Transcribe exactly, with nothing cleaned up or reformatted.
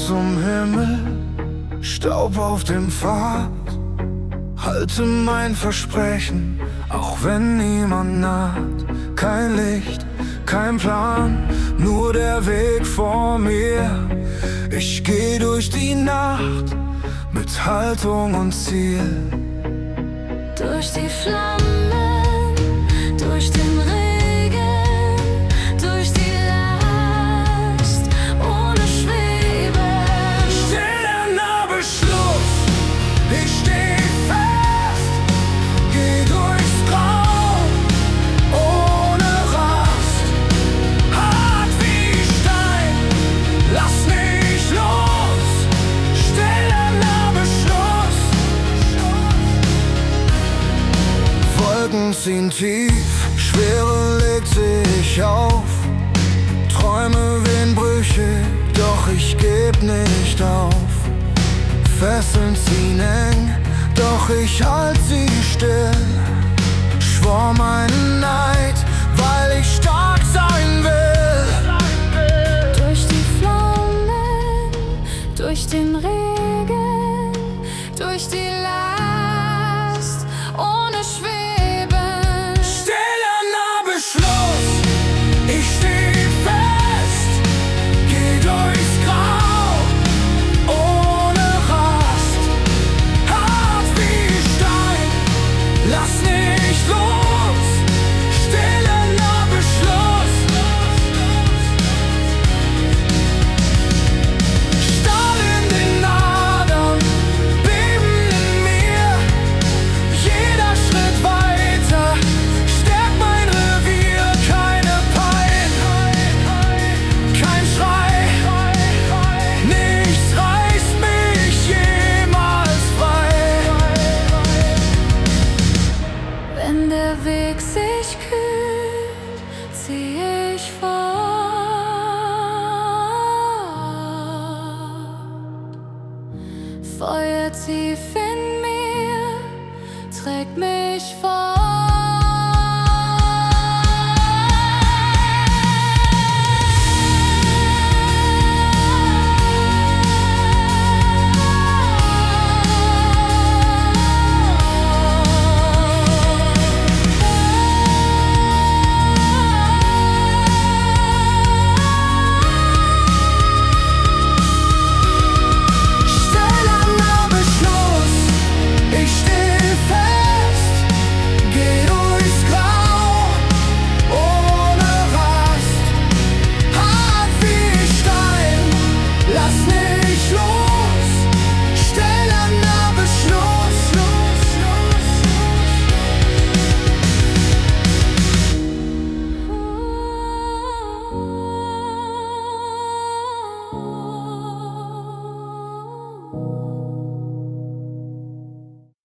zum Himmel, Staub auf dem Pfad. Halte mein Versprechen, auch wenn niemand naht. Kein Licht, kein Plan, nur der Weg vor mir. Ich geh durch die Nacht mit Haltung und Ziel. Durch die Flammen, durch den Regen, durch die Last, ohne Schweben. Stiller Beschluss, ich steh fest, geh durchs Grau, ohne Rast. Hart wie Stein, lass nicht los. Stiller Beschluss. Wolken ziehen tief, Schwere legt sich auf. Träume wehen brüchig, doch ich geb nicht auf. Fesseln ziehen eng, doch ich halt sie still. Schwor meinen Neid, weil ich stark sein will. Durch die Flammen, durch den Regen, durch die Last, ohne Schweben. Stiller Beschluss, ich steh fest, geh durchs Grau, ohne Rast. Hart wie Stein, lass nicht los. Stiller Beschluss. Stahl in den Adern, Beben in mir. Jeder Schritt weiter stärkt mein Revier. Keine Pein, kein Schrei, nichts reißt mich jemals frei. Wenn der Weg sich kühlt, zieh ich fort. Feuer tief